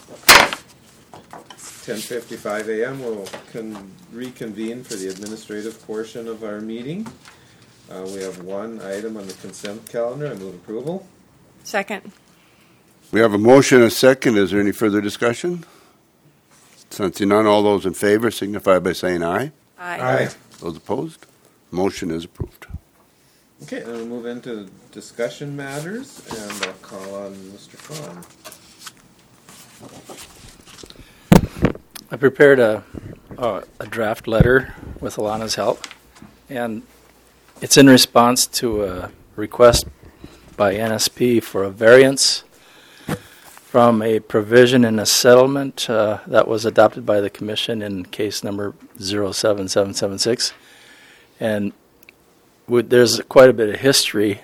10:55 a.m. We'll reconvene for the administrative portion of our meeting. We have one item on the consent calendar. I move approval. Second. We have a motion and a second. Is there any further discussion? Sensing none, all those in favor signify by saying aye. Aye. Those opposed? Motion is approved. Okay, then we'll move into discussion matters, and I'll call on Mr. Khan. I prepared a draft letter with Alana's help, and it's in response to a request by NSP for a variance from a provision in a settlement that was adopted by the Commission in case number 07776. And there's quite a bit of history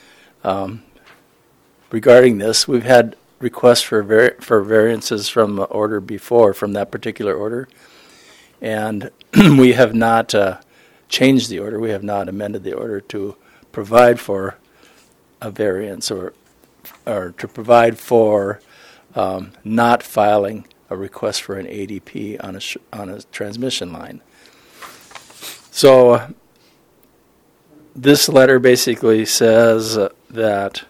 regarding this. We've had requests for variances from the order before, from that particular order, and we have not changed the order. We have not amended the order to provide for a variance or to provide for not filing a request for an ADP on a transmission line. So this letter basically says that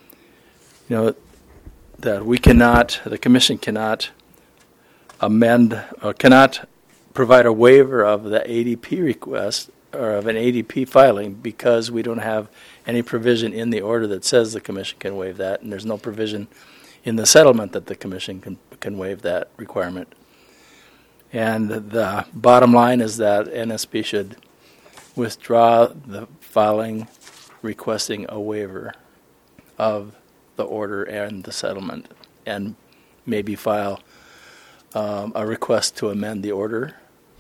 that the Commission cannot amend or cannot provide a waiver of the ADP request or of an ADP filing because we don't have any provision in the order that says the Commission can waive that, and there's no provision in the settlement that the Commission can waive that requirement. And the bottom line is that NSP should withdraw the filing requesting a waiver of the order and the settlement, and maybe file a request to amend the order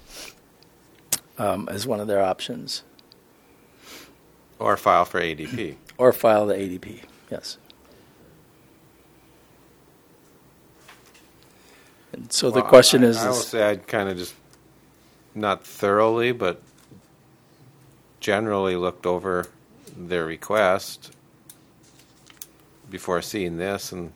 as one of their options. Or file for ADP. Or file the ADP, yes. And so the question is... I will say I'd kind of just, not thoroughly, but generally looked over their request before seeing this, and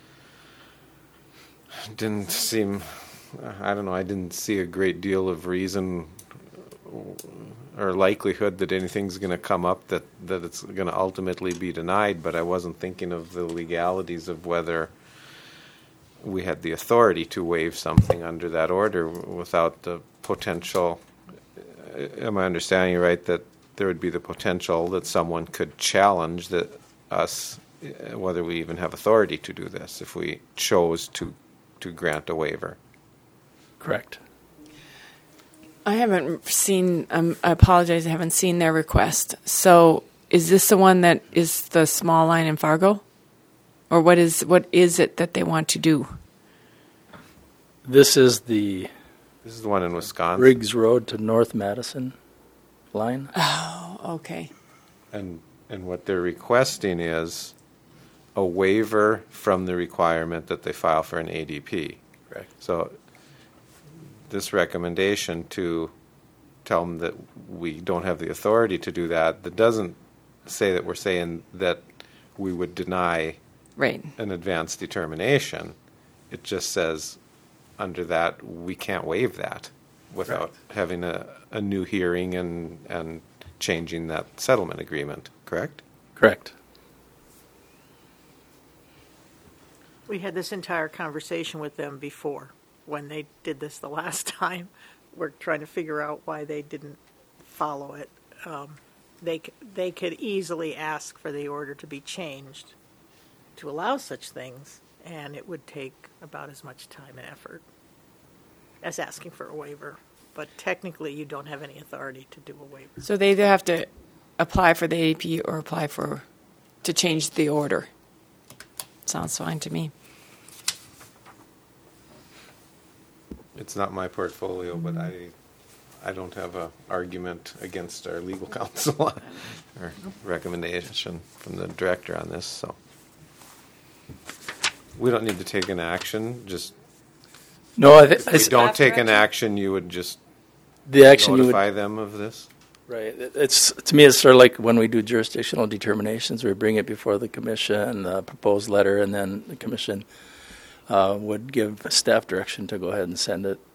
didn't seem, I don't know, I didn't see a great deal of reason or likelihood that anything's going to come up that it's going to ultimately be denied, but I wasn't thinking of the legalities of whether we had the authority to waive something under that order without the potential. Am I understanding you right, that there would be the potential that someone could challenge us, whether we even have authority to do this, if we chose to grant a waiver? Correct. I haven't seen, I apologize, I haven't seen their request. So is this the one that is the small line in Fargo? Or what is it that they want to do? This is the one in Wisconsin. Riggs Road to North Madison line. Oh, okay. And what they're requesting is a waiver from the requirement that they file for an ADP. Correct. So this recommendation to tell them that we don't have the authority to do that doesn't say that we're saying that we would deny an advanced determination. It just says under that we can't waive that without having a new hearing and changing that settlement agreement, correct? Correct. We had this entire conversation with them before when they did this the last time. We're trying to figure out why they didn't follow it. They could easily ask for the order to be changed to allow such things, and it would take about as much time and effort as asking for a waiver. But technically, you don't have any authority to do a waiver. So they either have to apply for the ADP or apply to change the order. Sounds fine to me. It's not my portfolio, but I don't have an argument against our legal counsel or recommendation from the director on this. So we don't need to take an action. Just no. If we don't take an action, you would just notify them of this. Right. It's to me, it's sort of like when we do jurisdictional determinations. We bring it before the commission, the proposed letter, and then the commission would give staff direction to go ahead and send it.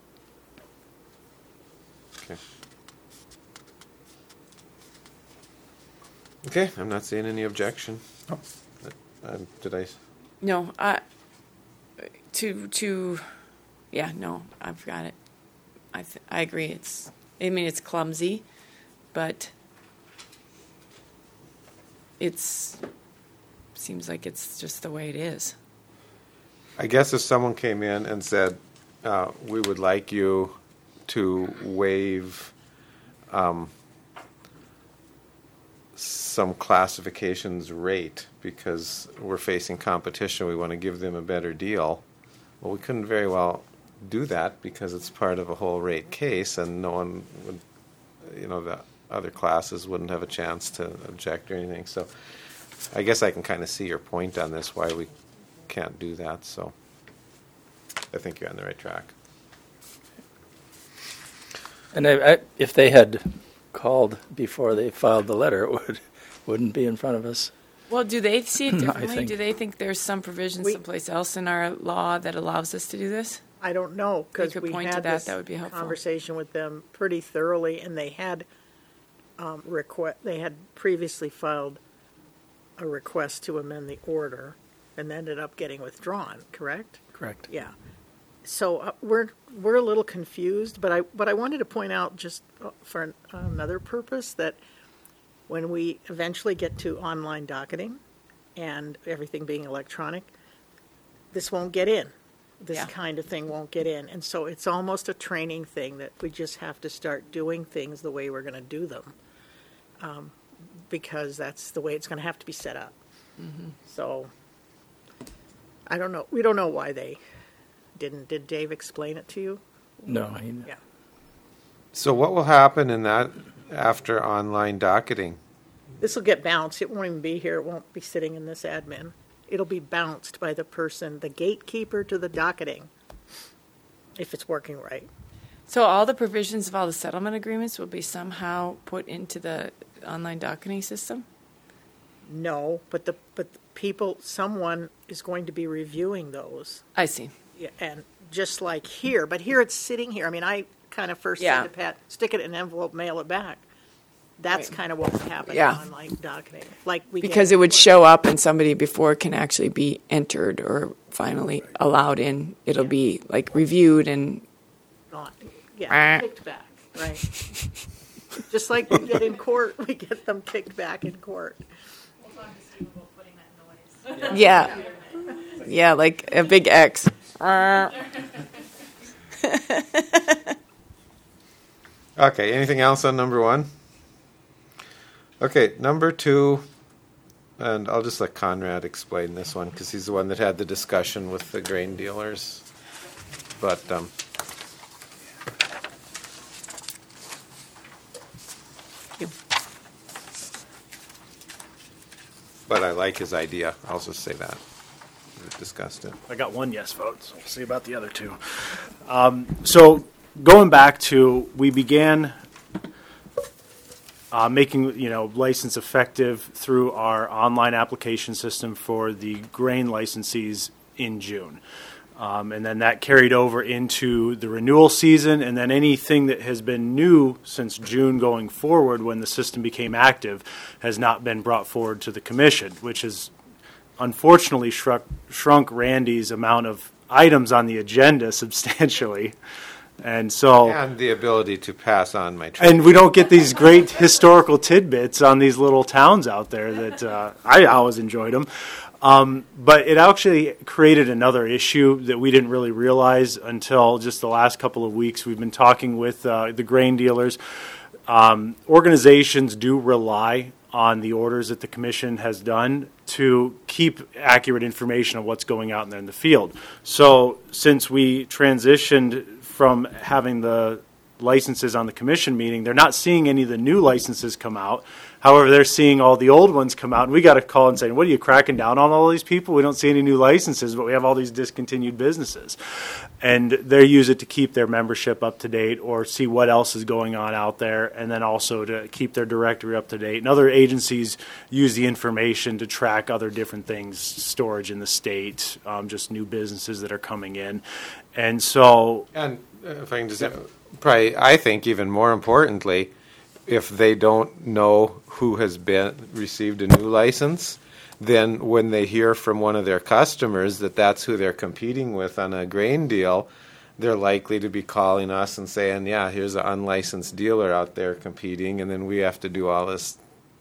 Okay, I'm not seeing any objection. Did I? No, yeah, no, I've got it. I agree. It's clumsy, but seems like it's just the way it is. I guess if someone came in and said, we would like you to waive some classifications rate because we're facing competition, we want to give them a better deal. Well, we couldn't very well do that because it's part of a whole rate case, and no one would, the other classes wouldn't have a chance to object or anything. So I guess I can kind of see your point on this, why we can't do that. So I think you're on the right track. And if they had called before they filed the letter, it wouldn't be in front of us. Well, do they see it I differently? think- Do they think there's some provision someplace else in our law that allows us to do this? I don't know, because could we point to had that, this that would be helpful. conversation with them pretty thoroughly, and they had they had previously filed a request to amend the order, and ended up getting withdrawn. Correct? Correct. Yeah. So we're a little confused, but I wanted to point out just for another purpose that when we eventually get to online docketing and everything being electronic, this won't get in. This kind of thing won't get in. And so it's almost a training thing that we just have to start doing things the way we're going to do them, because that's the way it's going to have to be set up. Mm-hmm. So I don't know. We don't know why they didn't. Did Dave explain it to you? No. Yeah. So what will happen in that after online docketing? This will get bounced. It won't even be here. It won't be sitting in this admin. It'll be bounced by the person, the gatekeeper to the docketing, if it's working right. So all the provisions of all the settlement agreements will be somehow put into the online docketing system? No, but the people, someone is going to be reviewing those. I see. Yeah, and just like here, but here it's sitting here. I mean, I kind of first said to Pat, stick it in an envelope, mail it back. That's kind of what would happen on like docketing. Like because it would show up and somebody before it can actually be entered or finally allowed in. It'll be like reviewed and kicked back, right? Just like we get in court, we get them kicked back in court. We'll talk to Steve about putting that in noise. Yeah, like a big X. Okay, anything else on number one? Okay, number two, and I'll just let Conrad explain this one because he's the one that had the discussion with the grain dealers. But I like his idea. I'll just say that. We've discussed it. I got one yes vote, so we'll see about the other two. So going back to, we began making license effective through our online application system for the grain licensees in June. And then that carried over into the renewal season, and then anything that has been new since June going forward when the system became active has not been brought forward to the commission, which has unfortunately shrunk Randy's amount of items on the agenda substantially. And so, and the ability to pass on my trade. And we don't get these great historical tidbits on these little towns out there that I always enjoyed them. But it actually created another issue that we didn't really realize until just the last couple of weeks. We've been talking with the grain dealers. Organizations do rely on the orders that the commission has done to keep accurate information of what's going out there in the field. So since we transitioned from having the licenses on the commission meeting, they're not seeing any of the new licenses come out. However, they're seeing all the old ones come out, and we got a call and saying, what are you cracking down on all these people? We don't see any new licenses, but we have all these discontinued businesses. And they use it to keep their membership up to date or see what else is going on out there, and then also to keep their directory up to date. And other agencies use the information to track other different things, storage in the state, just new businesses that are coming in. And so... And if I can just, probably, I think even more importantly, if they don't know who has received a new license, then when they hear from one of their customers that that's who they're competing with on a grain deal, they're likely to be calling us and saying, yeah, here's an unlicensed dealer out there competing, and then we have to do all this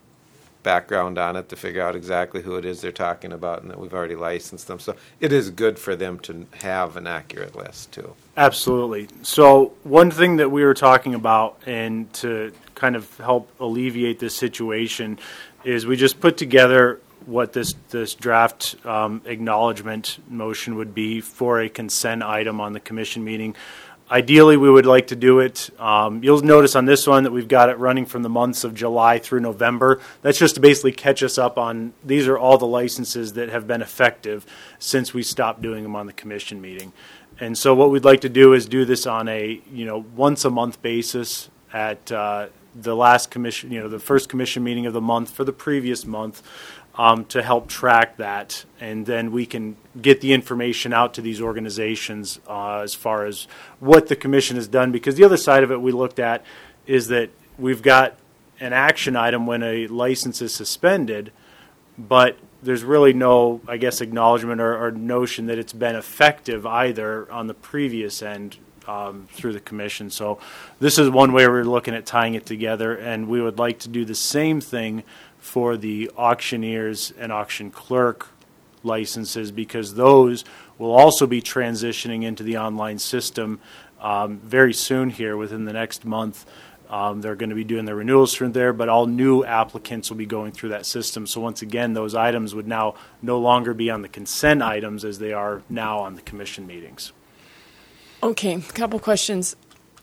background on it to figure out exactly who it is they're talking about and that we've already licensed them. So it is good for them to have an accurate list, too. Absolutely. So one thing that we were talking about, and to kind of help alleviate this situation, is we just put together what this draft acknowledgement motion would be for a consent item on the commission meeting. Ideally, we would like to do it. You'll notice on this one that we've got it running from the months of July through November. That's just to basically catch us up on, these are all the licenses that have been effective since we stopped doing them on the commission meeting. And so what we'd like to do is do this on a, once a month basis at the last commission, the first commission meeting of the month for the previous month, to help track that, and then we can get the information out to these organizations as far as what the commission has done. Because the other side of it we looked at is that we've got an action item when a license is suspended, but there's really no, I guess, acknowledgement or notion that it's been effective either on the previous end through the commission. So this is one way we're looking at tying it together, and we would like to do the same thing for the auctioneers and auction clerk licenses, because those will also be transitioning into the online system very soon here within the next month. They're going to be doing their renewals from there, but all new applicants will be going through that system. So once again, those items would now no longer be on the consent items as they are now on the commission meetings. Okay, a couple questions.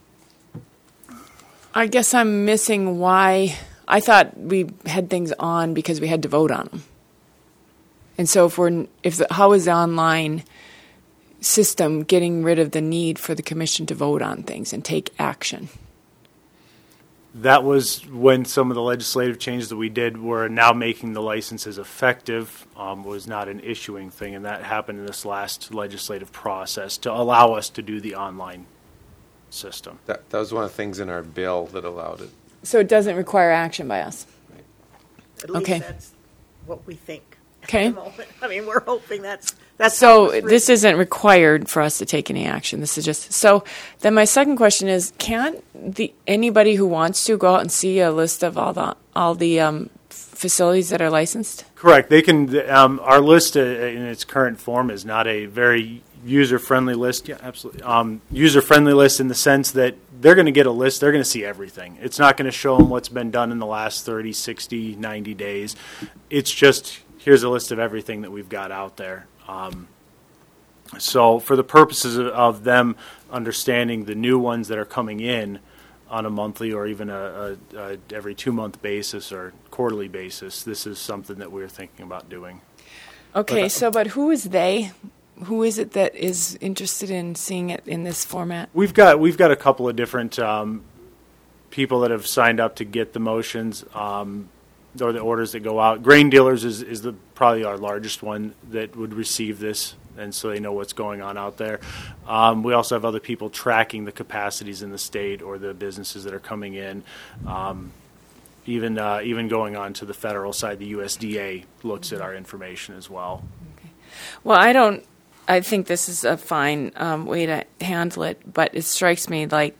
I guess I'm missing why. I thought we had things on because we had to vote on them. And so how is the online system getting rid of the need for the commission to vote on things and take action? That was when some of the legislative changes that we did were now making the licenses effective, was not an issuing thing, and that happened in this last legislative process to allow us to do the online system. That was one of the things in our bill that allowed it. So it doesn't require action by us? At least Okay. that's what we think. Okay. At the moment. I mean, we're hoping that's So how it's this written. isn't required for us to take any action. This is just so. Then my second question is: can't anybody who wants to go out and see a list of all the facilities that are licensed? Correct. They can. Our list in its current form is not a very user-friendly list. Yeah, absolutely. User-friendly list in the sense that they're going to get a list. They're going to see everything. It's not going to show them what's been done in the last 30, 60, 90 days. It's just, here's a list of everything that we've got out there. So for the purposes of them understanding the new ones that are coming in on a monthly or even a every 2-month basis or quarterly basis, this is something that we're thinking about doing. Okay, but who is they? Who is it that is interested in seeing it in this format? We've got a couple of different people that have signed up to get the motions or the orders that go out. Grain dealers is probably our largest one that would receive this, and so they know what's going on out there. We also have other people tracking the capacities in the state or the businesses that are coming in. Even going on to the federal side, the USDA looks at our information as well. Okay. Well, I think this is a fine way to handle it, but it strikes me like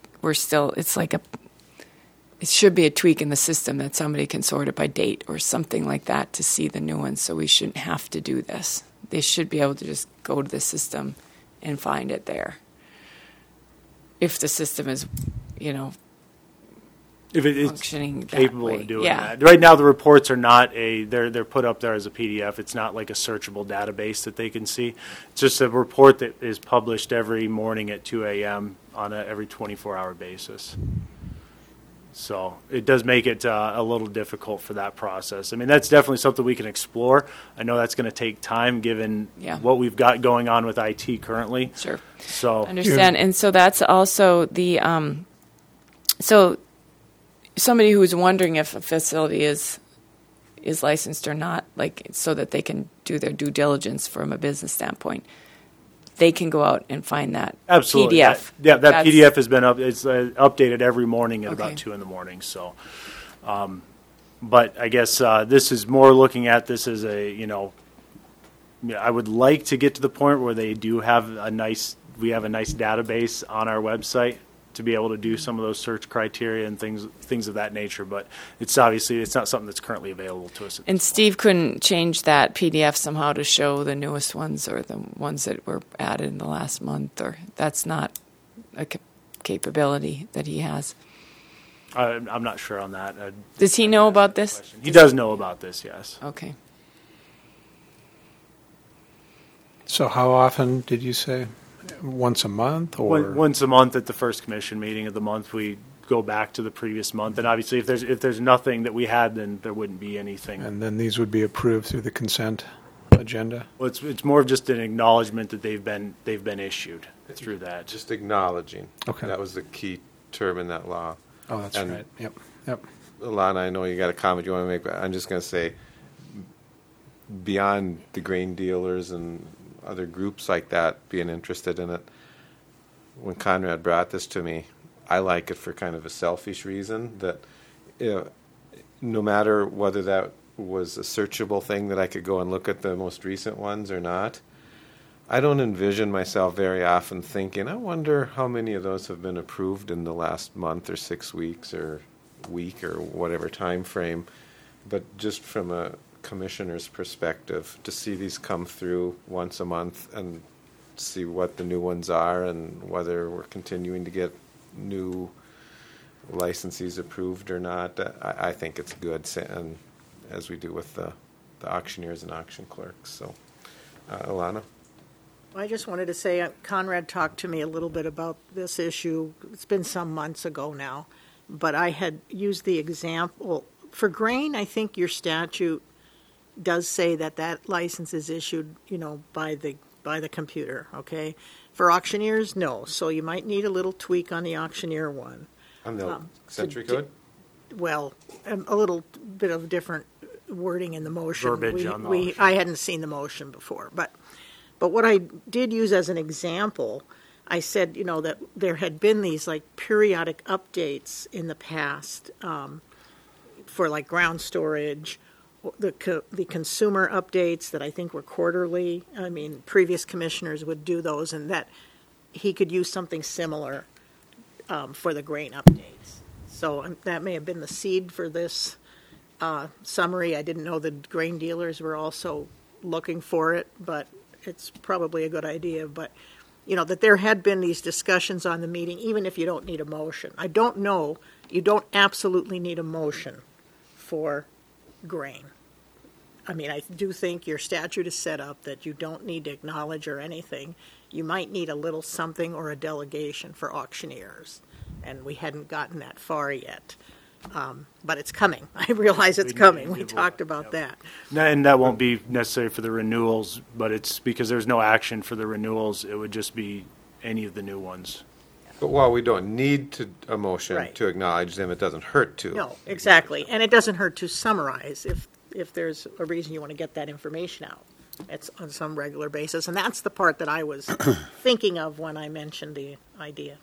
it should be a tweak in the system that somebody can sort it by date or something like that to see the new ones, so we shouldn't have to do this. They should be able to just go to the system and find it there. If the system is, If it's functioning that capable way. of doing Yeah. that. Right now, the reports are not they're put up there as a PDF. It's not like a searchable database that they can see. It's just a report that is published every morning at 2 a.m. on a every 24-hour basis. So it does make it a little difficult for that process. I mean, that's definitely something we can explore. I know that's going to take time given Yeah. what we've got going on with IT currently. Sure. So Understand. And so that's also the so somebody who's wondering if a facility is licensed or not, like so that they can do their due diligence from a business standpoint, they can go out and find that absolutely. PDF. That That's- PDF has been it's updated every morning at Okay. about 2 in the morning. So, but I guess this is more looking at this as I would like to get to the point where they do have we have a nice database on our website to be able to do some of those search criteria and things of that nature. But it's not something that's currently available to us. And Steve couldn't change that PDF somehow to show the newest ones or the ones that were added in the last month, or that's not a capability that he has. I'm not sure on that. Does he know about this? He does know about this, yes. Okay. So how often did you say? Once a month, or Once a month at the first commission meeting of the month, we go back to the previous month. And obviously, if there's nothing that we had, then there wouldn't be anything. and then these would be approved through the consent agenda? Well, it's more of just an acknowledgement that they've been issued through that. Just acknowledging. Okay. That was the key term in that law. Oh, that's And- right. Yep. Alana, I know you got a comment you want to make, but I'm just going to say, beyond the grain dealers and other groups like that being interested in it, when Conrad brought this to me, I like it for kind of a selfish reason that no matter whether that was a searchable thing that I could go and look at the most recent ones or not, I don't envision myself very often thinking, I wonder how many of those have been approved in the last month or 6 weeks or week or whatever time frame. But just from a commissioner's perspective, to see these come through once a month and see what the new ones are and whether we're continuing to get new licensees approved or not, I think it's good, and as we do with the auctioneers and auction clerks. So, Alana? I just wanted to say, Conrad talked to me a little bit about this issue. It's been some months ago now, but I had used the example. For grain, I think your statute does say that license is issued, by the computer, okay? For auctioneers, no. So you might need a little tweak on the auctioneer one. On the Century Code? Well, a little bit of different wording in the motion. Verbiage on the motion. I hadn't seen the motion before, but what I did use as an example, I said, that there had been these like periodic updates in the past for like ground storage, the consumer updates that I think were quarterly. I mean, previous commissioners would do those, and that he could use something similar for the grain updates. So that may have been the seed for this summary. I didn't know the grain dealers were also looking for it, but it's probably a good idea. But, that there had been these discussions on the meeting, even if you don't need a motion. I don't know, you don't absolutely need a motion for grain. I mean, I do think your statute is set up that you don't need to acknowledge or anything. You might need a little something or a delegation for auctioneers, and we hadn't gotten that far yet. But it's coming. I realize it's coming. We talked about that. And that won't be necessary for the renewals, but it's because there's no action for the renewals. It would just be any of the new ones. But while we don't need a motion Right. to acknowledge them, it doesn't hurt to. No, exactly. And it doesn't hurt to summarize if there's a reason you want to get that information out. It's on some regular basis. And that's the part that I was thinking of when I mentioned the idea.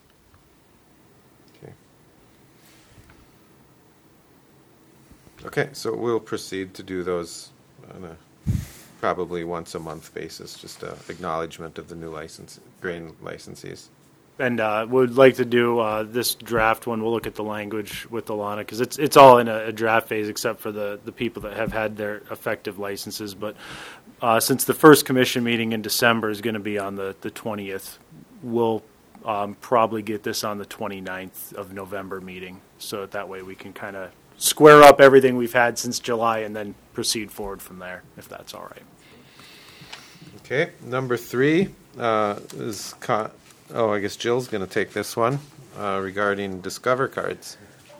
Okay, so we'll proceed to do those on a probably once a month basis, just an acknowledgement of the new grain licensees. And would like to do this draft one. We'll look at the language with Alana because it's all in a draft phase except for the people that have had their effective licenses. But since the first commission meeting in December is going to be on the 20th, we'll probably get this on the 29th of November meeting. so that way we can kind of square up everything we've had since July and then proceed forward from there, if that's all right. Okay, number 3 is, I guess Jill's going to take this one regarding Discover cards.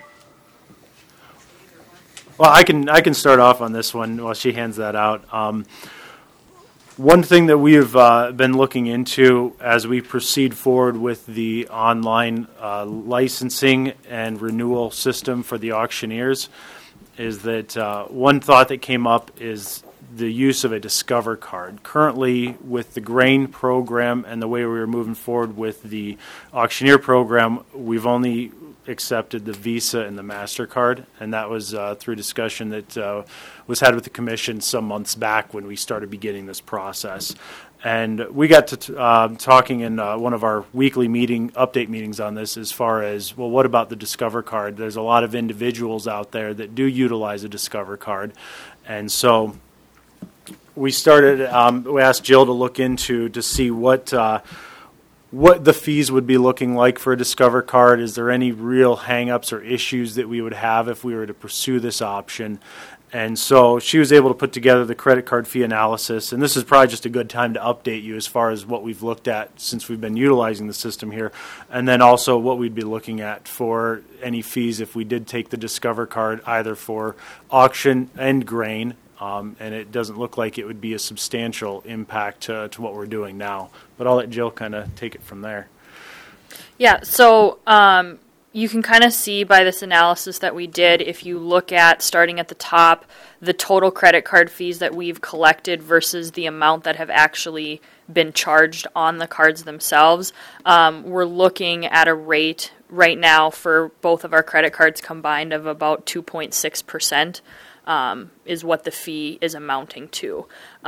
Well, I can start off on this one while she hands that out. One thing that we've been looking into as we proceed forward with the online licensing and renewal system for the auctioneers is that one thought that came up is the use of a Discover card. Currently, with the grain program and the way we were moving forward with the auctioneer program, we've only accepted the Visa and the MasterCard, and that was through discussion that was had with the Commission some months back when we started beginning this process. And we got to talking in one of our weekly update meetings on this as far as, well, what about the Discover card? There's a lot of individuals out there that do utilize a Discover card, and so we started, we asked Jill to look into to see what the fees would be looking like for a Discover card. Is there any real hang-ups or issues that we would have if we were to pursue this option? And so she was able to put together the credit card fee analysis, and this is probably just a good time to update you as far as what we've looked at since we've been utilizing the system here, and then also what we'd be looking at for any fees if we did take the Discover card either for auction and grain. And it doesn't look like it would be a substantial impact to what we're doing now. But I'll let Jill kind of take it from there. Yeah, so you can kind of see by this analysis that we did, if you look at, starting at the top, the total credit card fees that we've collected versus the amount that have actually been charged on the cards themselves. We're looking at a rate right now for both of our credit cards combined of about 2.6%. Is what the fee is amounting to.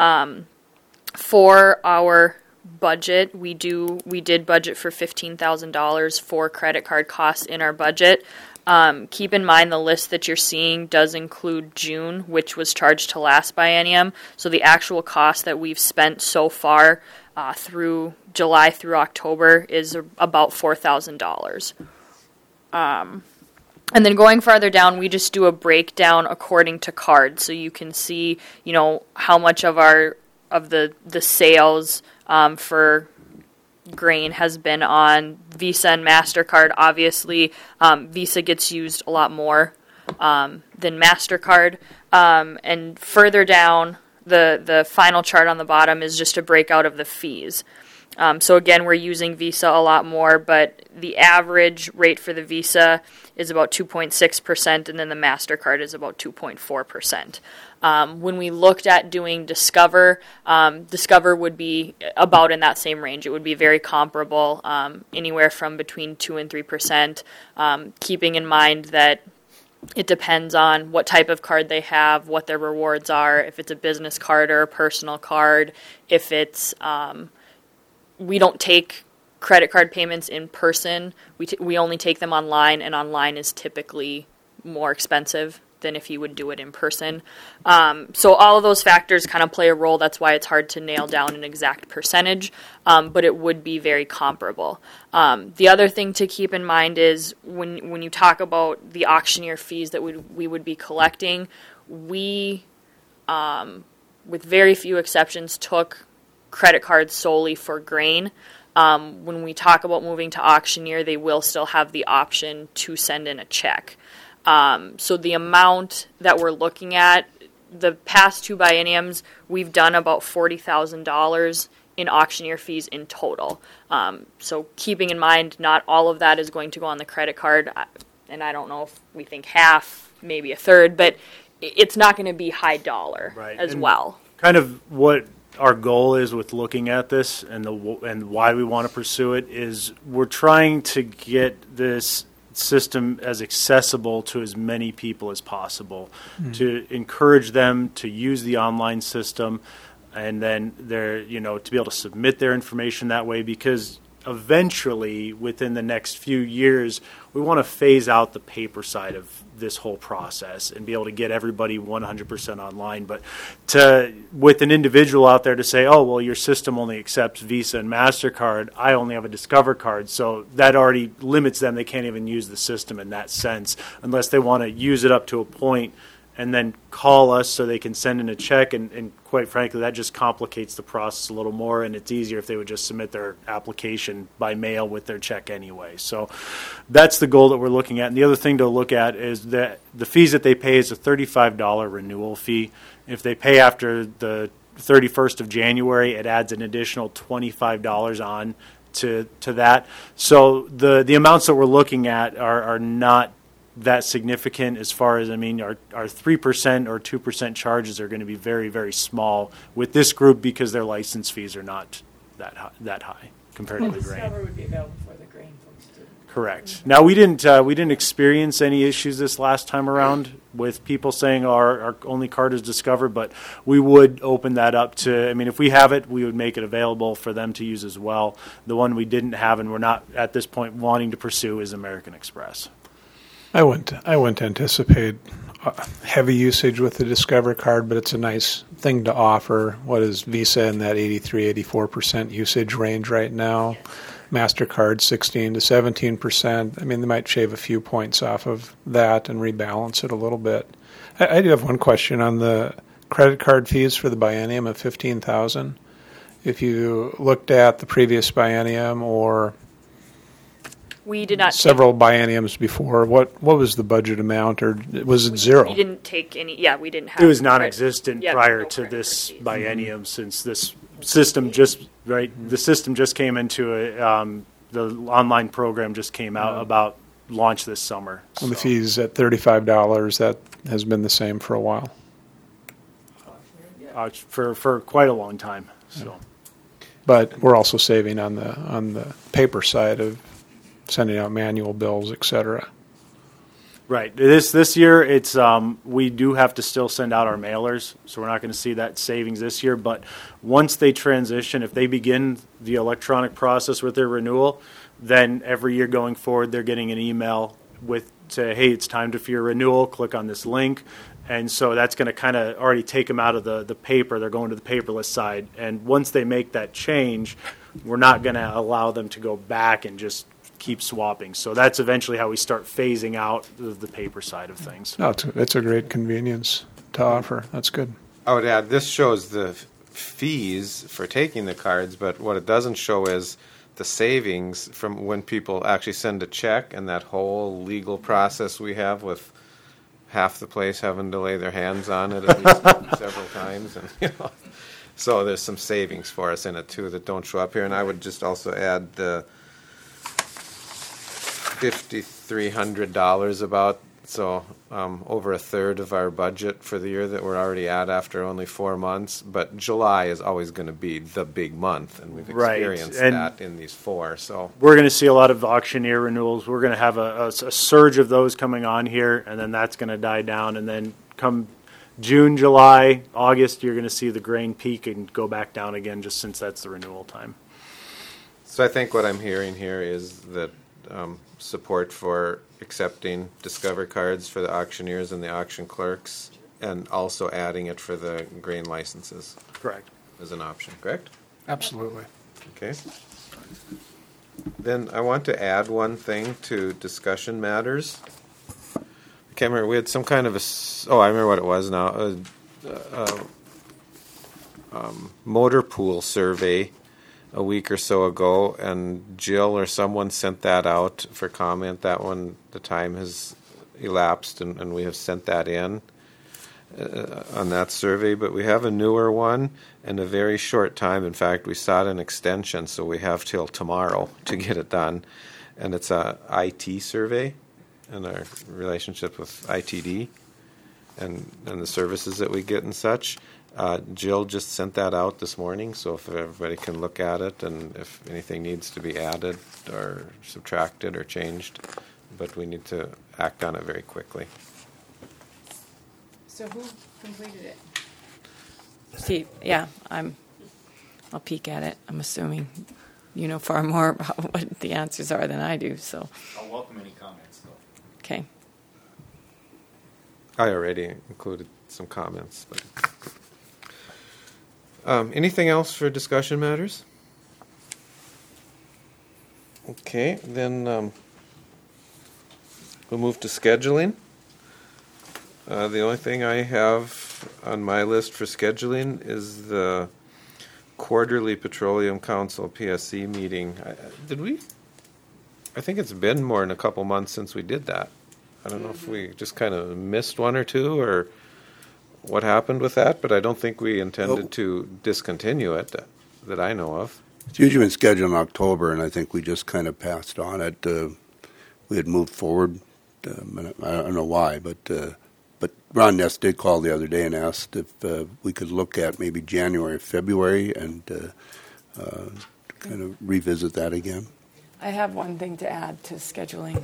For our budget, we did budget for $15,000 for credit card costs in our budget. Keep in mind the list that you're seeing does include June, which was charged to last biennium. So the actual cost that we've spent so far through July through October is about $4,000. And then going farther down, we just do a breakdown according to card, so you can see, how much of the sales for grain has been on Visa and MasterCard. Obviously, Visa gets used a lot more than MasterCard. And further down, the final chart on the bottom is just a breakout of the fees. So again, we're using Visa a lot more, but the average rate for the Visa is about 2.6%, and then the MasterCard is about 2.4%. When we looked at doing Discover, Discover would be about in that same range. It would be very comparable, anywhere from between 2 and 3%, keeping in mind that it depends on what type of card they have, what their rewards are, if it's a business card or a personal card, if it's... we don't take credit card payments in person. We only take them online, and online is typically more expensive than if you would do it in person. So all of those factors kind of play a role. That's why it's hard to nail down an exact percentage, but it would be very comparable. The other thing to keep in mind is when you talk about the auctioneer fees that we would be collecting, we, with very few exceptions, took credit cards solely for grain. When we talk about moving to auctioneer, they will still have the option to send in a check. So the amount that we're looking at, the past 2 bienniums, we've done about $40,000 in auctioneer fees in total. So keeping in mind, not all of that is going to go on the credit card, and I don't know if we think half, maybe a third, but it's not going to be high dollar as well. Kind of what our goal is with looking at this and why we want to pursue it is we're trying to get this system as accessible to as many people as possible, to encourage them to use the online system, and then to be able to submit their information that way, because eventually, within the next few years, we want to phase out the paper side of this whole process and be able to get everybody 100% online. But with an individual out there to say, oh, well, your system only accepts Visa and MasterCard, I only have a Discover card, so that already limits them. They can't even use the system in that sense unless they want to use it up to a point and then call us so they can send in a check. And quite frankly, that just complicates the process a little more, and it's easier if they would just submit their application by mail with their check anyway. So that's the goal that we're looking at. And the other thing to look at is that the fees that they pay is a $35 renewal fee. If they pay after the 31st of January, it adds an additional $25 on to that. So the amounts that we're looking at are not that significant as far as, our 3% or 2% charges are going to be very, very small with this group because their license fees are not that high compared to the grain. Discover would be available for the grain folks too. Correct. Now we didn't experience any issues this last time around with people saying our only card is Discover, but we would open that up to. If we have it, we would make it available for them to use as well. The one we didn't have and we're not at this point wanting to pursue is American Express. I wouldn't anticipate heavy usage with the Discover card, but it's a nice thing to offer. What is Visa in that 83-84% usage range right now? MasterCard 16 to 17%. They might shave a few points off of that and rebalance it a little bit. I do have one question on the credit card fees for the biennium of $15,000. If you looked at the previous biennium or we did not several bienniums before, what was the budget amount, or was it zero? We didn't take any. Yeah, we didn't have. It was non-existent prior no to this fees. biennium, since this system the system just came into it. The online program just came out about launch this summer. And the fees at $35, that has been the same for a while. For quite a long time. So, but we're also saving on the paper side of sending out manual bills, etc. Right. This year, it's we do have to still send out our mailers, so we're not going to see that savings this year. But once they transition, if they begin the electronic process with their renewal, then every year going forward, they're getting an email hey, it's time for your renewal. Click on this link. And so that's going to kind of already take them out of the paper. They're going to the paperless side. And once they make that change, we're not going to allow them to go back and just keep swapping. So that's eventually how we start phasing out the paper side of things. No, it's a great convenience to offer. That's good. I would add, this shows the fees for taking the cards, but what it doesn't show is the savings from when people actually send a check and that whole legal process we have with half the place having to lay their hands on it at least several times. And so there's some savings for us in it, too, that don't show up here. And I would just also add the $5,300 about, so over a third of our budget for the year that we're already at after only 4 months. But July is always going to be the big month, and we've experienced that in these 4. So we're going to see a lot of auctioneer renewals. We're going to have a surge of those coming on here, and then that's going to die down. And then come June, July, August, you're going to see the grain peak and go back down again, just since that's the renewal time. So I think what I'm hearing here is that support for accepting Discover cards for the auctioneers and the auction clerks, and also adding it for the grain licenses. Correct. As an option, correct? Absolutely. Okay. Then I want to add one thing to discussion matters. I can't remember. We had some kind of I remember what it was now. Motor pool survey a week or so ago, and Jill or someone sent that out for comment. That one, the time has elapsed, and we have sent that in on that survey. But we have a newer one in a very short time. In fact, we sought an extension, so we have till tomorrow to get it done. And it's a IT survey and our relationship with ITD and the services that we get and such. Jill just sent that out this morning, so if everybody can look at it and if anything needs to be added or subtracted or changed, but we need to act on it very quickly. So who completed it? Steve, yeah, I'll peek at it, I'm assuming. you know far more about what the answers are than I do. So, I'll welcome any comments, though. okay. I already included some comments. But anything else for discussion matters? Okay, then we'll move to scheduling. The only thing I have on my list for scheduling is the quarterly Petroleum Council PSC meeting. Did we? I think it's been more than a couple months since we did that. I don't know if we just kind of missed one or two or what happened with that, but I don't think we intended to discontinue it that I know of. It's usually been scheduled in October, and I think we just kind of passed on it. We had moved forward. I don't know why, but Ron Ness did call the other day and asked if we could look at maybe January, February, and kind of revisit that again. I have one thing to add to scheduling,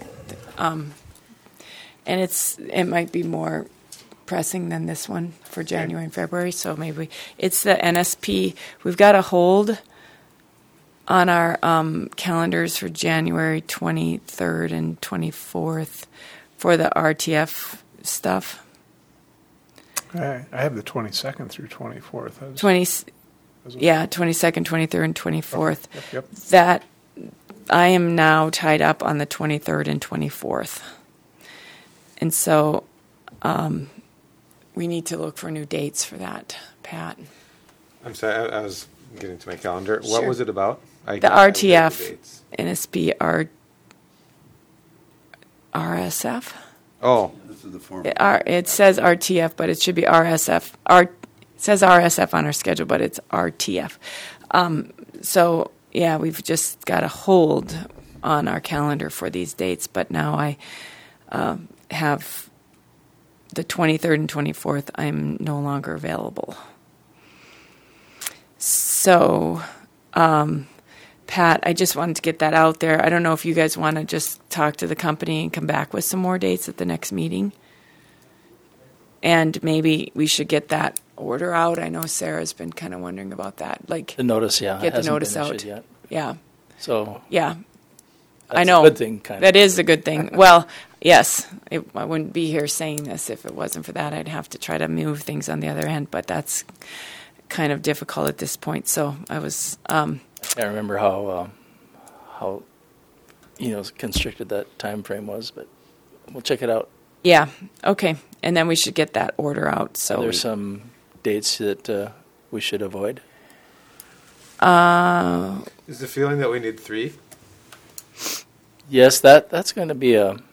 and it might be more pressing than this one for January and February. So maybe it's the NSP. We've got a hold on our calendars for January 23rd and 24th for the RTF stuff. I have the 22nd through 24th. 22nd, 23rd, and 24th. Oh, yep. That I am now tied up on the 23rd and 24th. And so we need to look for new dates for that, Pat. I'm sorry, I was getting to my calendar. Sure. What was it about? The RTF, NSP, RSF. Oh, This is the form. It says RTF, but it should be RSF. It says RSF on our schedule, but it's RTF. So, yeah, we've just got a hold on our calendar for these dates, but now I have the 23rd and 24th. I'm no longer available. So, Pat, I just wanted to get that out there. I don't know if you guys want to just talk to the company and come back with some more dates at the next meeting. And maybe we should get that order out. I know Sarah's been kind of wondering about that. Like The notice, yeah. get the hasn't notice been out. issued yet. Yeah. So Yeah. that's I know. a good thing, kind of. That is a good thing. Well, yes. I wouldn't be here saying this if it wasn't for that. I'd have to try to move things on the other end, but that's kind of difficult at this point. So I was... I can't remember how constricted that time frame was, but we'll check it out. Yeah. Okay. And then we should get that order out. So Are there some dates that we should avoid? is the feeling that we need 3? Yes, that's going to be a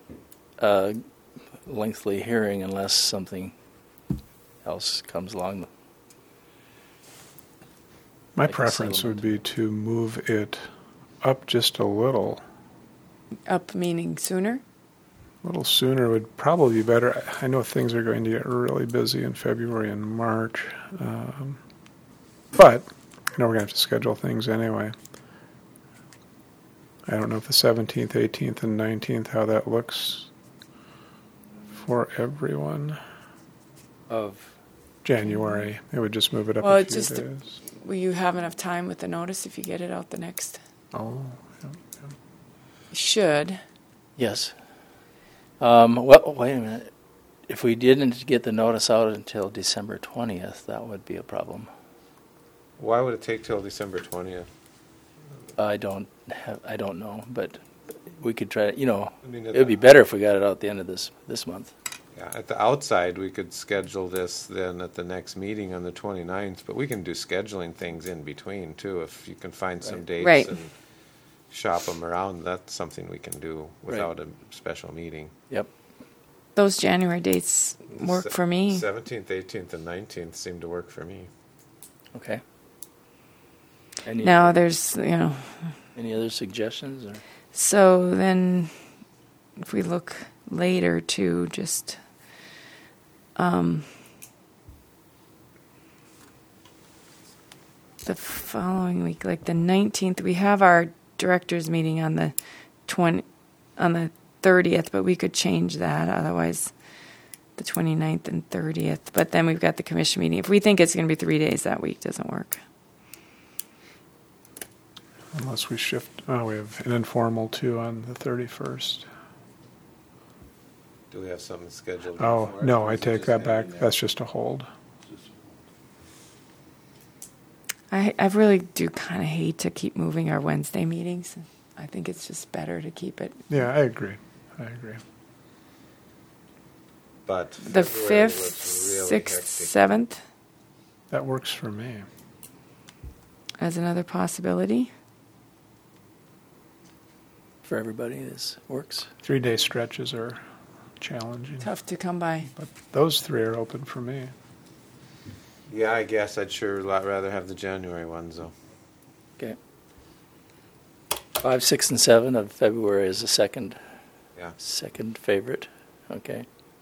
lengthy hearing unless something else comes along. My Like a preference would be to move it up just a little. up meaning sooner. A little sooner would probably be better. I know things are going to get really busy in February and March. But, we're going to have to schedule things anyway. I don't know if the 17th, 18th, and 19th, how that looks for everyone. Of January. It would just move it up Well, a it's few just days. Will you have enough time with the notice if you get it out the next? Oh, yeah. You should. yes. Well, wait a minute. If we didn't get the notice out until December 20th, that would be a problem. Why would it take till December 20th? I don't know, but we could try. I mean, It would be better if we got it out at the end of this month. Yeah, at the outside, we could schedule this then at the next meeting on the 29th, but we can do scheduling things in between too. If you can find some dates Right. and shop them around, that's something we can do without a special meeting. Yep. Those January dates work for me. 17th, 18th, and 19th seem to work for me. Okay. Now there's, Any other suggestions? Or? so then if we look later too, just the following week, like the 19th, we have our directors meeting on the 30th, but we could change that. Otherwise, the 29th and 30th. But then we've got the commission meeting. If we think it's going to be 3 days that week, doesn't work. Unless we shift. Oh, we have an informal too on the 31st. Do we have something scheduled? Oh, for it, no, or I is it take just that back. hanging there? That's just a hold. I really do kind of hate to keep moving our Wednesday meetings. I think it's just better to keep it. Yeah, I agree. But The February 5th, was really 6th, hectic. 7th That works for me. as another possibility. For everybody, this works. 3-day stretches are challenging. Tough to come by. But those 3 are open for me. Yeah, I guess I'd sure a lot rather have the January ones, though. Okay. 5, 6, and 7 of February is the second Yeah. favorite. Okay.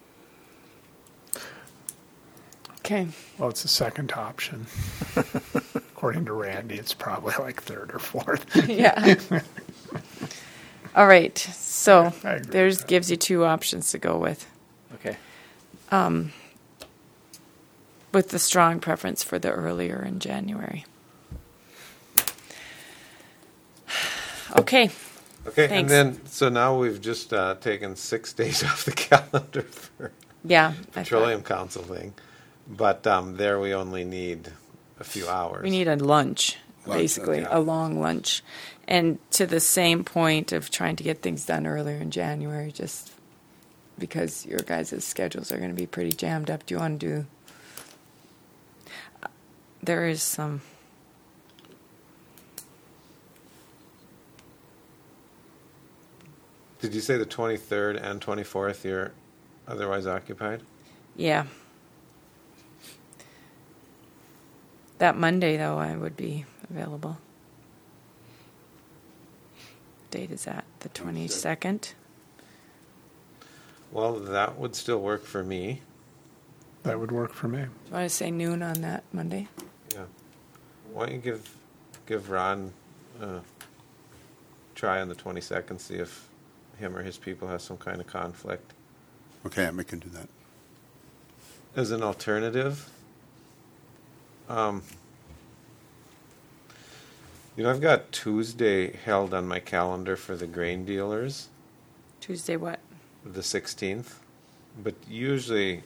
Okay. Well, it's the second option. According to Randy, it's probably like 3rd or 4th. Yeah. All right. So I agree there's with that. gives you 2 options to go with. Okay. With the strong preference for the earlier in January. Okay. Okay, Thanks. and then, so now we've just taken 6 days off the calendar for Yeah. I Petroleum thought Council thing. But there we only need a few hours. we need a lunch, Lunch, basically, okay. a long lunch. And to the same point of trying to get things done earlier in January, just because your guys' schedules are going to be pretty jammed up. Do you want to do... There is some... Did you say the 23rd and 24th you're otherwise occupied? Yeah. That Monday, though, I would be available. Date is that? The 22nd? Well, that would still work for me. That would work for me. Do you want to say noon on that Monday? Yeah. Why don't you give Ron a try on the 22nd, see if him or his people have some kind of conflict. Okay, I can do that. As an alternative, I've got Tuesday held on my calendar for the grain dealers, Tuesday what? the 16th, but usually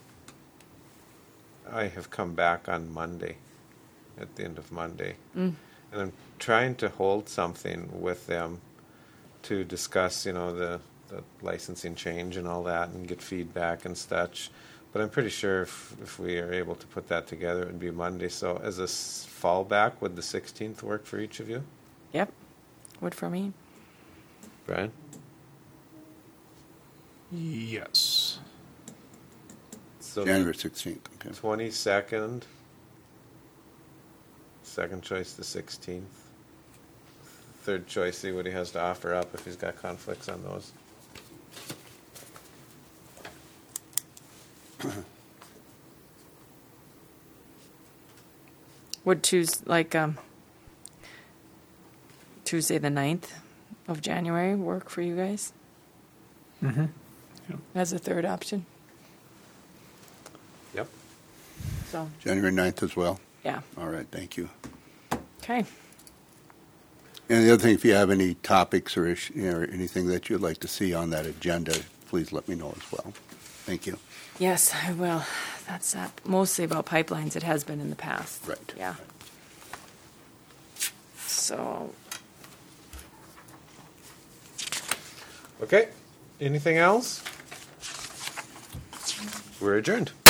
I have come back on Monday, at the end of Monday. And I'm trying to hold something with them to discuss, the licensing change and all that and get feedback and such. But I'm pretty sure if we are able to put that together, it would be Monday. So as a fallback, would the 16th work for each of you? Yep. Would for me. Brian? Yes. So January 16th. Okay. 22nd, second choice the 16th. Third choice, see what he has to offer up if he's got conflicts on those. Would Tuesday the 9th of January work for you guys? Mm-hmm. As a third option? Yep. So, January 9th as well. yeah. All right, thank you. Okay. And the other thing, if you have any topics or or anything that you'd like to see on that agenda, please let me know as well. Thank you. Yes, I will. That's mostly about pipelines. It has been in the past. Right. Yeah. So, Okay. Anything else? We're adjourned.